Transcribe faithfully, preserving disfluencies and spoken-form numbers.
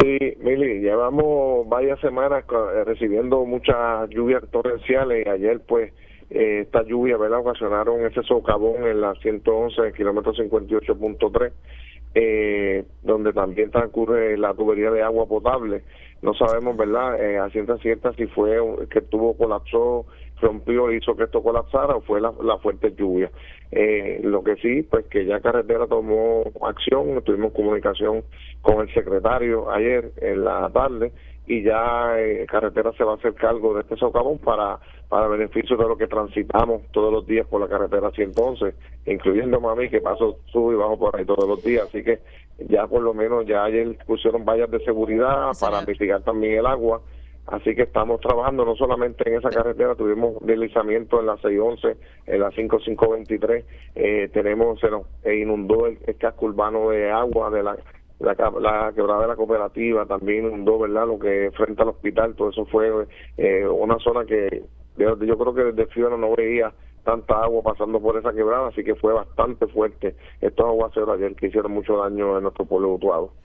Sí, Mili, llevamos varias semanas co- eh, recibiendo muchas lluvias torrenciales y ayer pues eh, esta lluvia, ¿verdad?, ocasionaron ese socavón en la ciento once, en el kilómetro cincuenta y ocho punto tres, eh, donde también transcurre la tubería de agua potable. No sabemos, ¿verdad?, eh, a ciencia cierta si fue un- que tuvo colapsó, rompió, hizo que esto colapsara o fue la, la fuerte lluvia. Eh, lo que sí, pues que ya Carretera tomó acción, tuvimos comunicación con el secretario ayer en la tarde y ya eh, Carretera se va a hacer cargo de este socavón para para beneficio de lo que transitamos todos los días por la carretera ciento once, incluyéndome a mí que paso, subo y bajo por ahí todos los días, así que ya por lo menos ya ayer pusieron vallas de seguridad Sí, para señor. mitigar también el agua. Así que estamos trabajando no solamente en esa carretera, tuvimos deslizamiento en la seiscientos once, en la cincuenta y cinco veintitrés, eh, tenemos, se nos eh, inundó el, el casco urbano de agua de la, la, ca- la quebrada de la cooperativa, también inundó, ¿verdad?, lo que es frente al hospital, todo eso fue eh, una zona que yo, yo creo que desde Fiona no veía tanta agua pasando por esa quebrada, así que fue bastante fuerte estos aguaceros ayer que hicieron mucho daño en nuestro pueblo de Utuado.